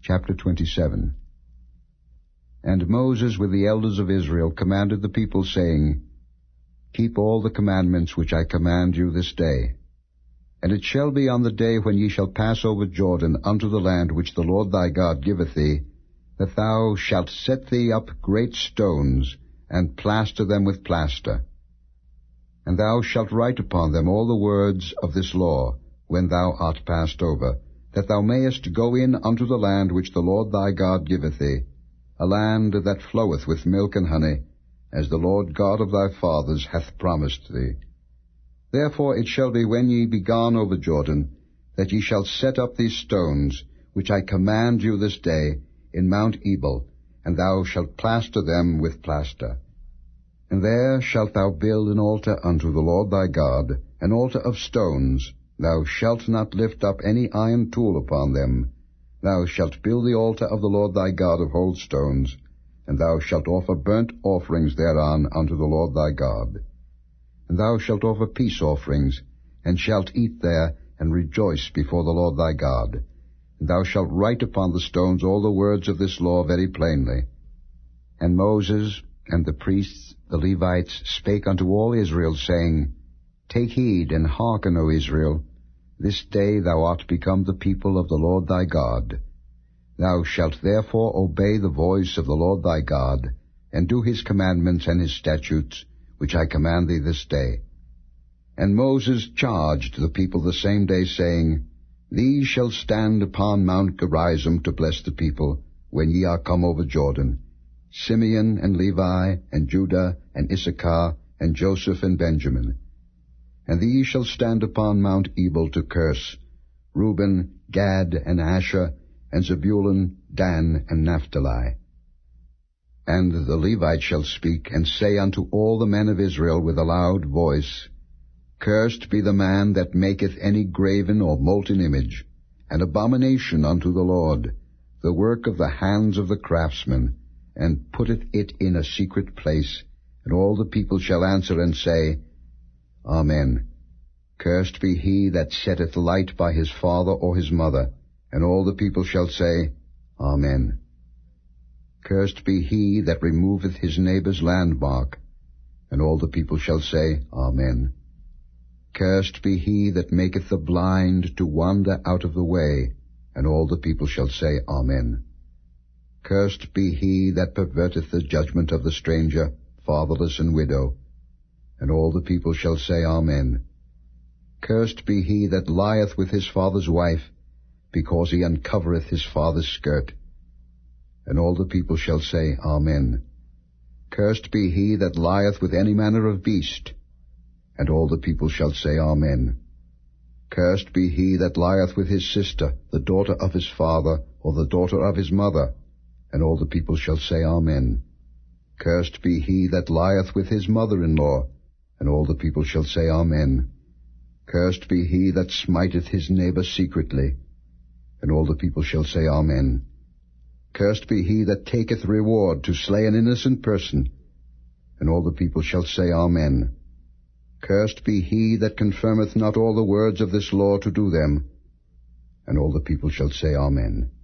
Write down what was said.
Chapter 27. And Moses with the elders of Israel commanded the people, saying, Keep all the commandments which I command you this day. And it shall be on the day when ye shall pass over Jordan unto the land which the Lord thy God giveth thee, that thou shalt set thee up great stones, and plaster them with plaster. And thou shalt write upon them all the words of this law, when thou art passed over, that thou mayest go in unto the land which the Lord thy God giveth thee, a land that floweth with milk and honey, as the Lord God of thy fathers hath promised thee. Therefore it shall be when ye be gone over Jordan, that ye shall set up these stones, which I command you this day, in Mount Ebal, and thou shalt plaster them with plaster. And there shalt thou build an altar unto the Lord thy God, an altar of stones. Thou shalt not lift up any iron tool upon them. Thou shalt build the altar of the Lord thy God of whole stones, and thou shalt offer burnt offerings thereon unto the Lord thy God. And thou shalt offer peace offerings, and shalt eat there, and rejoice before the Lord thy God. And thou shalt write upon the stones all the words of this law very plainly. And Moses and the priests, the Levites, spake unto all Israel, saying, Take heed, and hearken, O Israel. This day thou art become the people of the Lord thy God. Thou shalt therefore obey the voice of the Lord thy God, and do his commandments and his statutes, which I command thee this day. And Moses charged the people the same day, saying, These shall stand upon Mount Gerizim to bless the people, when ye are come over Jordan, Simeon and Levi, and Judah, and Issachar, and Joseph and Benjamin. And these shall stand upon Mount Ebal to curse, Reuben, Gad, and Asher, and Zebulun, Dan, and Naphtali. And the Levites shall speak, and say unto all the men of Israel with a loud voice, Cursed be the man that maketh any graven or molten image, an abomination unto the Lord, the work of the hands of the craftsman, and putteth it in a secret place. And all the people shall answer and say, Amen. Cursed be he that setteth light by his father or his mother. And all the people shall say, Amen. Cursed be he that removeth his neighbour's landmark. And all the people shall say, Amen. Cursed be he that maketh the blind to wander out of the way. And all the people shall say, Amen. Cursed be he that perverteth the judgment of the stranger, fatherless and widow. And all the people shall say, Amen. Cursed be he that lieth with his father's wife, because he uncovereth his father's skirt. And all the people shall say, Amen. Cursed be he that lieth with any manner of beast. And all the people shall say, Amen. Cursed be he that lieth with his sister, the daughter of his father, or the daughter of his mother. And all the people shall say, Amen. Cursed be he that lieth with his mother-in-law. And all the people shall say, Amen. Cursed be he that smiteth his neighbour secretly. And all the people shall say, Amen. Cursed be he that taketh reward to slay an innocent person. And all the people shall say, Amen. Cursed be he that confirmeth not all the words of this law to do them. And all the people shall say, Amen.